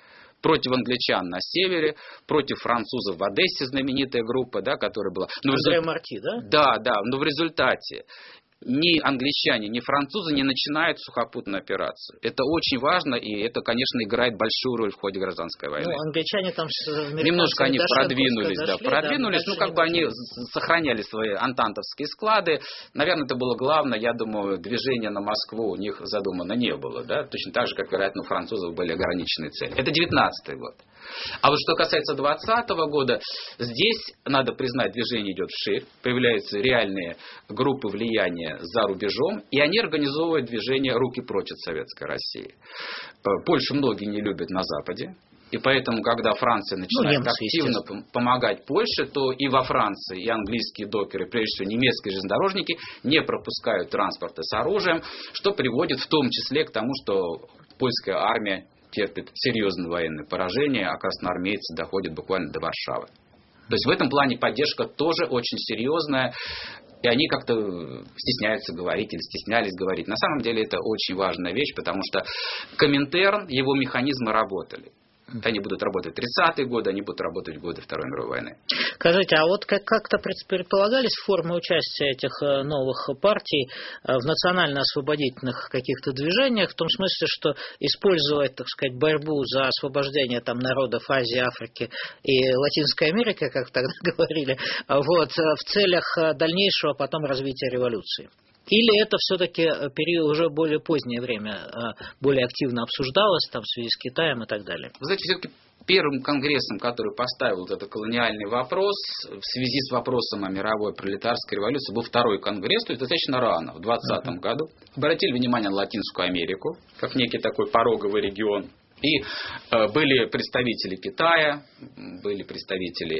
против англичан на севере, против французов в Одессе, знаменитая группа, да, которая была. Андре Марти, да? Да, но в результате ни англичане, ни французы не начинают сухопутную операцию. Это очень важно, и это, конечно, играет большую роль в ходе гражданской войны. Ну, англичане там немножко они продвинулись, ну, как бы они сохраняли свои антантовские склады. Наверное, это было главное, я думаю, движение на Москву у них задумано не было, да, точно так же, как, вероятно, у французов были ограниченные цели. Это 19-й год. А вот что касается 20-го года, здесь, надо признать, движение идет вширь, появляются реальные группы влияния за рубежом, и они организовывают движение «Руки прочь от Советской России». Польшу многие не любят на Западе, и поэтому, когда Франция начинает активно помогать Польше, то и во Франции, и английские докеры, прежде всего немецкие железнодорожники, не пропускают транспорта с оружием, что приводит в том числе к тому, что польская армия терпит серьезное военное поражение, а красноармейцы доходят буквально до Варшавы. То есть в этом плане поддержка тоже очень серьезная, и они как-то стесняются говорить или стеснялись говорить. На самом деле это очень важная вещь, потому что Коминтерн, его механизмы работали. Они будут работать в 30-е годы, они будут работать в годы Второй мировой войны. Скажите, а вот как-то предполагались формы участия этих новых партий в национально-освободительных каких-то движениях, в том смысле, что использовать, так сказать, борьбу за освобождение там народов Азии, Африки и Латинской Америки, как тогда говорили, вот, в целях дальнейшего потом развития революции? Или это все-таки период уже более позднее время, более активно обсуждалось там, в связи с Китаем и так далее? Вы знаете, все-таки первым конгрессом, который поставил этот колониальный вопрос в связи с вопросом о мировой пролетарской революции, был второй конгресс, то есть достаточно рано, в 2020 году. Обратили внимание на Латинскую Америку, как некий такой пороговый регион. И были представители Китая, были представители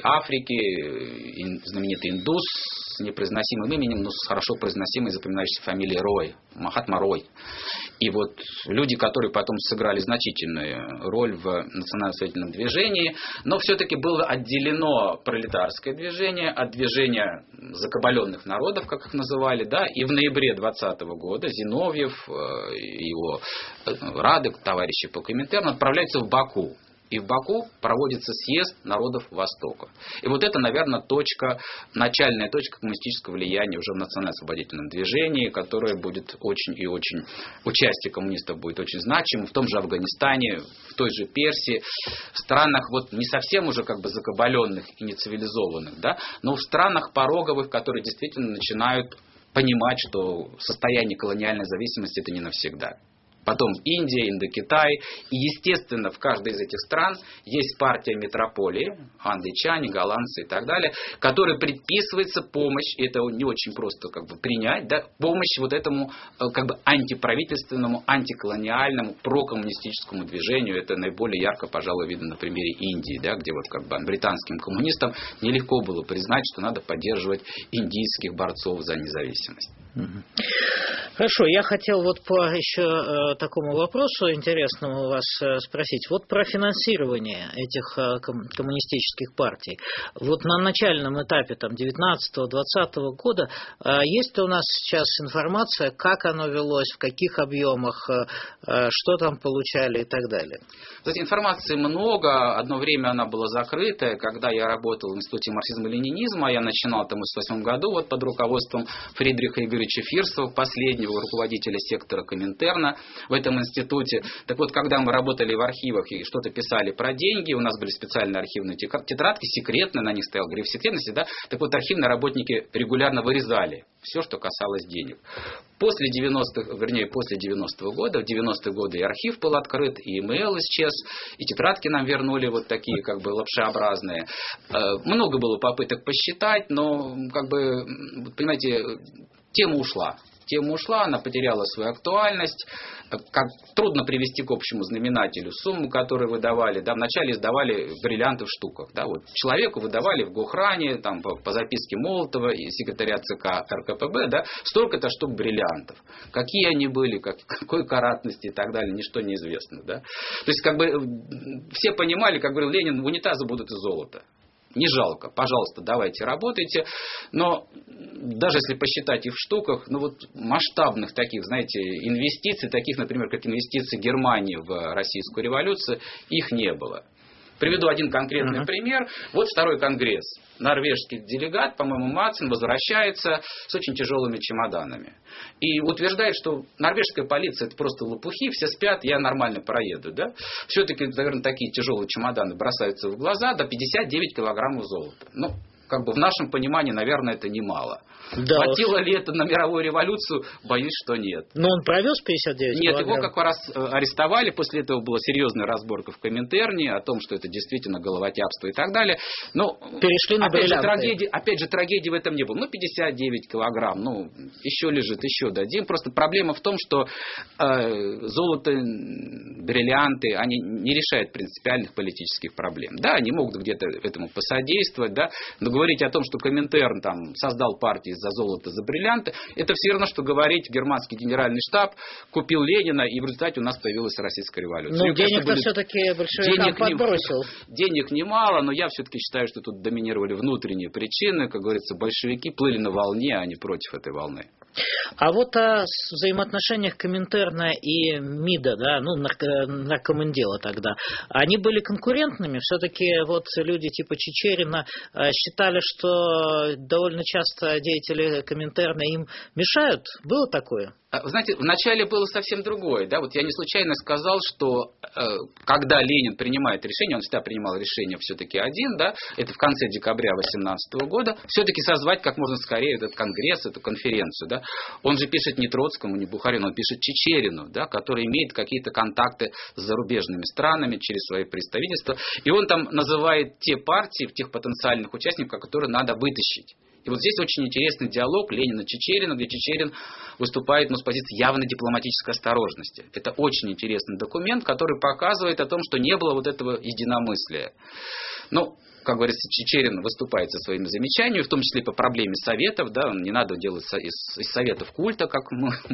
Африки, знаменитый индус с непроизносимым именем, но с хорошо произносимой и запоминающейся фамилией Рой, Махатма Рой. И вот люди, которые потом сыграли значительную роль в национально-освободительном движении, но все-таки было отделено пролетарское движение от движения закабаленных народов, как их называли, да, и в ноябре 2020 года Зиновьев, его Радек, товарищи по Коминтерну, отправляются в Баку. И в Баку проводится съезд народов Востока. И вот это, наверное, начальная точка коммунистического влияния уже в национально-освободительном движении, которое будет очень и очень, участие коммунистов будет очень значимым, в том же Афганистане, в той же Персии, в странах вот не совсем уже как бы закабаленных и нецивилизованных, да, но в странах пороговых, которые действительно начинают понимать, что состояние колониальной зависимости это не навсегда. Потом Индия, Индокитай. И, естественно, в каждой из этих стран есть партия метрополии, англичане, голландцы и так далее, которой предписывается помощь, и это не очень просто как бы принять, да, помощь вот этому как бы антиправительственному, антиколониальному, прокоммунистическому движению. Это наиболее ярко, пожалуй, видно на примере Индии, да, где вот как бы британским коммунистам нелегко было признать, что надо поддерживать индийских борцов за независимость. Хорошо, я хотел вот по еще такому вопросу интересному вас спросить. Вот про финансирование этих коммунистических партий. Вот на начальном этапе там 19-20 года есть ли у нас сейчас информация, как оно велось, в каких объемах, что там получали и так далее? Кстати, информации много. Одно время она была закрытая. Когда я работал в Институте марксизма и ленинизма, я начинал там в 1908 году вот под руководством Фридриха Игоревича Фирсова, последнего руководителя сектора Коминтерна в этом институте. Так вот, когда мы работали в архивах и что-то писали про деньги, у нас были специальные архивные тетрадки, секретные, на них стоял гриф секретности, да, так вот архивные работники регулярно вырезали все, что касалось денег. После 90-го года, в 90-е годы и архив был открыт, и имейл исчез, и тетрадки нам вернули вот такие как бы лапшеобразные. Много было попыток посчитать, но как бы, понимаете, тема ушла. Она потеряла свою актуальность. Как трудно привести к общему знаменателю сумму, которую выдавали. Да, вначале издавали бриллианты в штуках. Да, вот, человеку выдавали в Гохране, там, по записке Молотова и секретаря ЦК РКПБ, да, столько-то штук бриллиантов. Какие они были, какой каратности и так далее, ничто не известно. Да. То есть, как бы, все понимали, как говорил Ленин, унитазы будут из золота. не жалко, пожалуйста, давайте работайте, но даже если посчитать их в штуках, ну вот масштабных таких, знаете, инвестиций, таких, например, как инвестиции Германии в российскую революцию, их не было. Приведу один конкретный пример. Вот второй конгресс. Норвежский делегат, по-моему, Мадсен, возвращается с очень тяжелыми чемоданами. И утверждает, что норвежская полиция — это просто лопухи, все спят, я нормально проеду. Да? Все-таки, наверное, такие тяжелые чемоданы бросаются в глаза, до 59 килограммов золота. Ну, как бы в нашем понимании, наверное, это немало. Да. Хватило ли это на мировую революцию? Боюсь, что нет. Но он провез 59 Нет, килограмм? его как раз арестовали. После этого была серьезная разборка в Коминтерне о том, что это действительно головотяпство и так далее. Но перешли на бриллианты. Опять же, трагедии в этом не было. Ну, 59 килограмм, ну, еще лежит, еще дадим. Просто проблема в том, что золото, бриллианты, они не решают принципиальных политических проблем. Да, они могут где-то этому посодействовать, да, но говорить о том, что Коминтерн там создал партию за золото, за бриллианты, это все равно, что говорить, германский генеральный штаб купил Ленина, и в результате у нас появилась Российская революция. Ну, денег-то все-таки большевикам подбросил. Денег немало, но я все-таки считаю, что тут доминировали внутренние причины. Как говорится, большевики плыли на волне, а не против этой волны. А вот о взаимоотношениях Коминтерна и МИДа, да, ну, наркомендела тогда, они были конкурентными? Все-таки вот люди типа Чичерина считали, что довольно часто деятели Коминтерна им мешают? Было такое? Вы знаете, вначале было совсем другое. Да? Вот я не случайно сказал, что когда Ленин принимает решение, он всегда принимал решение все-таки один, да, это в конце декабря 18 года, все-таки созвать как можно скорее этот конгресс, эту конференцию. Да? Он же пишет не Троцкому, не Бухарину, он пишет Чичерину, да, который имеет какие-то контакты с зарубежными странами через свои представительства. И он там называет те партии, тех потенциальных участников, которые надо вытащить. И вот здесь очень интересный диалог Ленина-Чичерина, где Чичерин выступает с позиции явной дипломатической осторожности. Это очень интересный документ, который показывает о том, что не было вот этого единомыслия. Ну, как говорится, Чичерин выступает со своими замечаниями, в том числе по проблеме советов, да, не надо делать из советов культа, как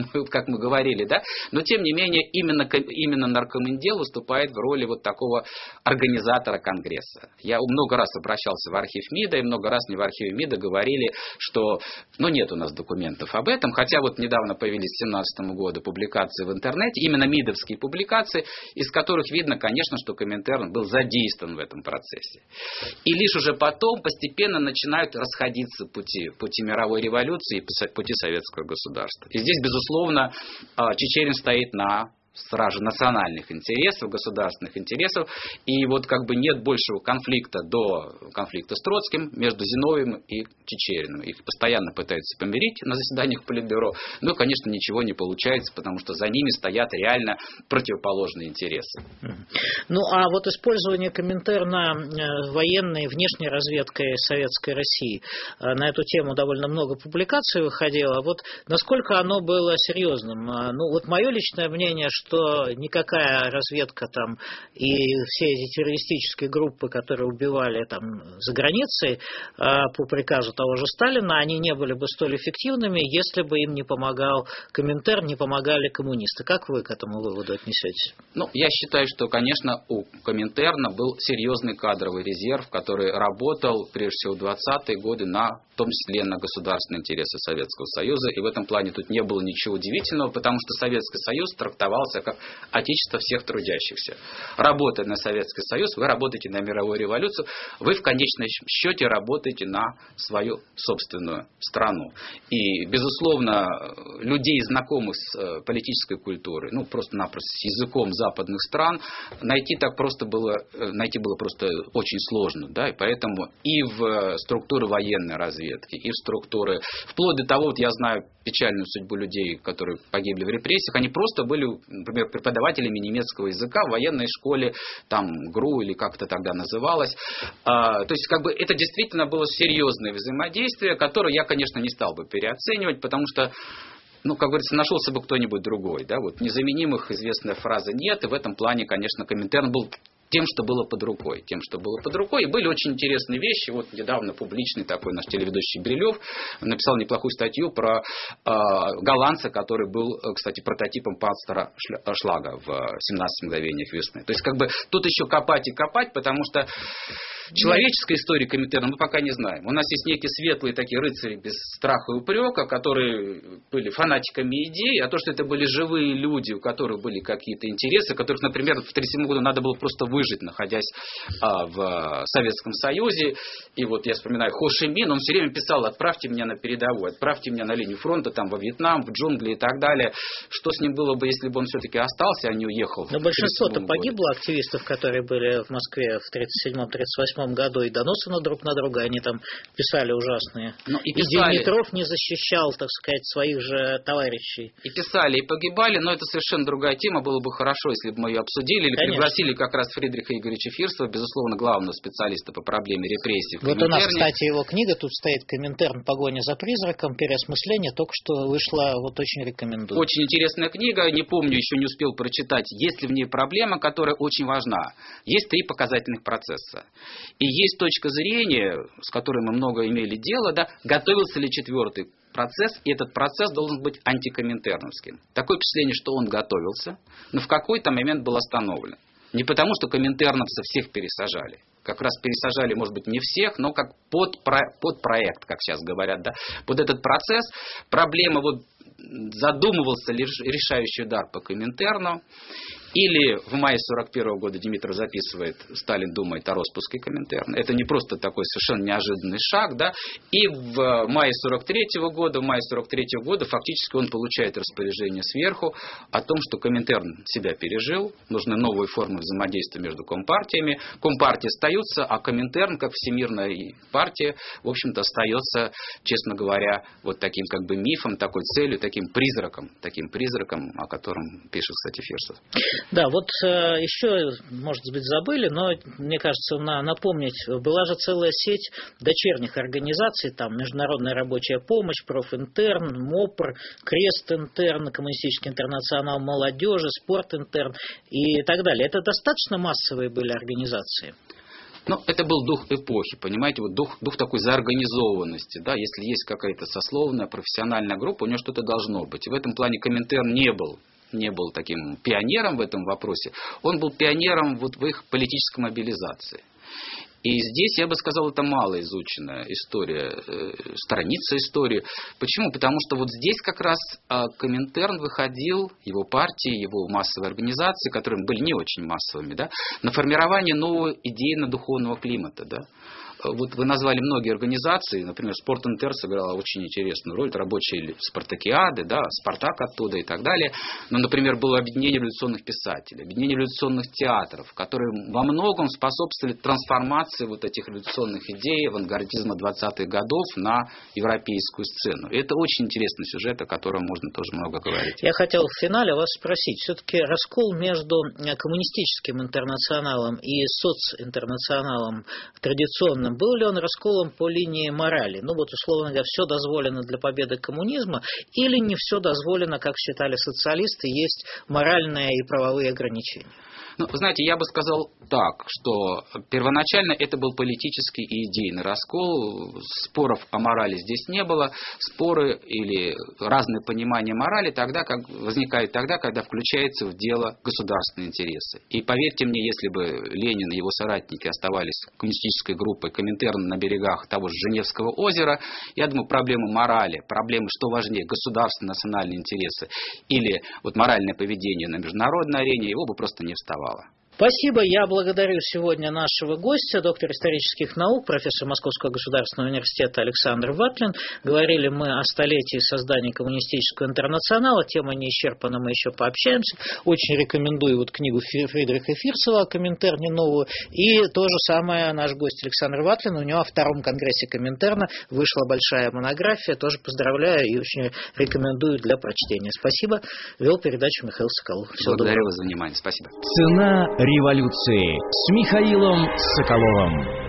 мы говорили, да, но тем не менее именно наркомендел выступает в роли вот такого организатора конгресса. Я много раз обращался в архив МИДа, и много раз мне в архиве МИДа говорили, что, ну, нет у нас документов об этом, хотя вот недавно появились к 2017 году публикации в интернете, именно МИДовские публикации, из которых видно, конечно, что Коминтерн был задействован в этом процессе. И лишь уже потом постепенно начинают расходиться пути мировой революции и пути советского государства. И здесь, безусловно, Чичерин стоит на страже национальных интересов, государственных интересов. И вот как бы нет большего конфликта до конфликта с Троцким между Зиновьевым и Чичериным. Их постоянно пытаются помирить на заседаниях Политбюро, но, конечно, ничего не получается, потому что за ними стоят реально противоположные интересы. Ну, а вот использование Коминтерна военной внешней разведкой Советской России, на эту тему довольно много публикаций выходило. Вот насколько оно было серьезным? Ну, вот мое личное мнение, что никакая разведка там и все эти террористические группы, которые убивали там за границей по приказу того же Сталина, они не были бы столь эффективными, если бы им не помогал Коминтерн, не помогали коммунисты. Как вы к этому выводу отнесетесь? Ну, я считаю, что, конечно, у Коминтерна был серьезный кадровый резерв, который работал, прежде всего, в 20-е годы в том числе на государственные интересы Советского Союза. И в этом плане тут не было ничего удивительного, потому что Советский Союз трактовался как отечество всех трудящихся. Работая на Советский Союз, вы работаете на мировую революцию, вы в конечном счете работаете на свою собственную страну. И, безусловно, людей, знакомых с политической культурой, ну, просто-напросто с языком западных стран, найти было просто очень сложно. Да? И поэтому и в структуры военной разведки, и в структуры, вплоть до того, вот я знаю печальную судьбу людей, которые погибли в репрессиях, они просто были, например, преподавателями немецкого языка в военной школе, там, ГРУ или как это тогда называлось. То есть, как бы, это действительно было серьезное взаимодействие, которое я, конечно, не стал бы переоценивать, потому что, ну, как говорится, нашелся бы кто-нибудь другой. Да? Вот незаменимых, известная фраза, нет, и в этом плане, конечно, Коминтерн был тем, что было под рукой. И были очень интересные вещи. Вот недавно публичный такой наш телеведущий Брилев написал неплохую статью про голландца, который был, кстати, прототипом пастора Шлага в «17 мгновениях весны». То есть, как бы, тут еще копать и копать, потому что Человеческой истории Коминтерна мы пока не знаем. У нас есть некие светлые такие рыцари без страха и упрека, которые были фанатиками идей, а то, что это были живые люди, у которых были какие-то интересы, которых, например, в 1937 году надо было просто выжить, находясь в Советском Союзе. И вот я вспоминаю Хо Ши Мин, он все время писал: отправьте меня на передовую, отправьте меня на линию фронта, там, во Вьетнам, в джунгли и так далее. Что с ним было бы, если бы он все-таки остался, а не уехал? Но большинство-то погибло, активистов, которые были в Москве в 1937-1938 году, и доносы друг на друга, они там писали ужасные. И Димитров не защищал, так сказать, своих же товарищей. И писали, и погибали, но это совершенно другая тема. Было бы хорошо, если бы мы ее обсудили, или пригласили как раз Фридриха Игоревича Фирсова, безусловно, главного специалиста по проблеме репрессий. Вот у нас, кстати, его книга, тут стоит «Коминтерн. Погоня за призраком. Переосмысление», только что вышла, вот очень рекомендую. Очень интересная книга, не помню, еще не успел прочитать. Есть ли в ней проблема, которая очень важна? Есть 3 показательных процесса. И есть точка зрения, с которой мы много имели дело, да, готовился ли 4-й процесс, и этот процесс должен быть антикоминтерновским. Такое впечатление, что он готовился, но в какой-то момент был остановлен. Не потому, что коминтерновцев всех пересажали. Как раз пересажали, может быть, не всех, но как подпроект, как сейчас говорят. Да? Вот этот процесс, проблема, вот задумывался ли решающий удар по Коминтерну. Или в мае 1941 года Димитров записывает, Сталин думает о распуске Коминтерна. Это не просто такой совершенно неожиданный шаг. Да? И в мае 1943 года фактически он получает распоряжение сверху о том, что Коминтерн себя пережил, нужны новые формы взаимодействия между компартиями. Компартии остаются, а Коминтерн, как всемирная партия, в общем-то, остается, честно говоря, вот таким как бы мифом, такой целью, таким призраком, о котором пишет, кстати, Фирсов. Да, вот еще, может быть, забыли, но, мне кажется, напомнить, была же целая сеть дочерних организаций, там Международная рабочая помощь, Профинтерн, МОПР, Крест-Интерн, Коммунистический интернационал молодежи, Спорт-Интерн и так далее. Это достаточно массовые были организации? Ну, это был дух эпохи, понимаете, вот дух такой заорганизованности, да, если есть какая-то сословная, профессиональная группа, у нее что-то должно быть. И в этом плане Коминтерн не был таким пионером в этом вопросе, он был пионером вот в их политической мобилизации. И здесь, я бы сказал, это малоизученная история, страница истории. Почему? Потому что вот здесь как раз Коминтерн выходил, его партии, его массовые организации, которые были не очень массовыми, да, на формирование нового идейно-духовного климата, да. Вот вы назвали многие организации, например, Спорт-Интер сыграла очень интересную роль, рабочие спартакиады, да, Спартак оттуда и так далее. Но, например, было объединение революционных писателей, объединение революционных театров, которые во многом способствовали трансформации вот этих революционных идей, авангардизма 20-х годов на европейскую сцену. И это очень интересный сюжет, о котором можно тоже много говорить. Я хотел в финале вас спросить, все-таки раскол между коммунистическим интернационалом и социнтернационалом традиционным, был ли он расколом по линии морали? Ну вот, условно говоря, все дозволено для победы коммунизма, или не все дозволено, как считали социалисты, есть моральные и правовые ограничения? Ну, вы знаете, я бы сказал так, что первоначально это был политический и идейный раскол, споров о морали здесь не было, споры или разные понимания морали возникают тогда, когда включаются в дело государственные интересы. И поверьте мне, если бы Ленин и его соратники оставались коммунистической группой Коминтерна на берегах того же Женевского озера, я думаю, проблему морали, проблемы, что важнее, государственные национальные интересы или вот моральное поведение на международной арене, его бы просто не вставало. Спасибо. Я благодарю сегодня нашего гостя, доктор исторических наук, профессор Московского государственного университета Александр Ватлин. Говорили мы о столетии создания коммунистического интернационала. Тема не исчерпана, мы еще пообщаемся. Очень рекомендую вот книгу Фридриха Фирсова о Коминтерне новую. И то же самое наш гость Александр Ватлин. У него о втором конгрессе Коминтерна вышла большая монография. Тоже поздравляю и очень рекомендую для прочтения. Спасибо. Вел передачу Михаил Соколов. Благодарю вас за внимание. Спасибо. Цена революции с Михаилом Соколовым.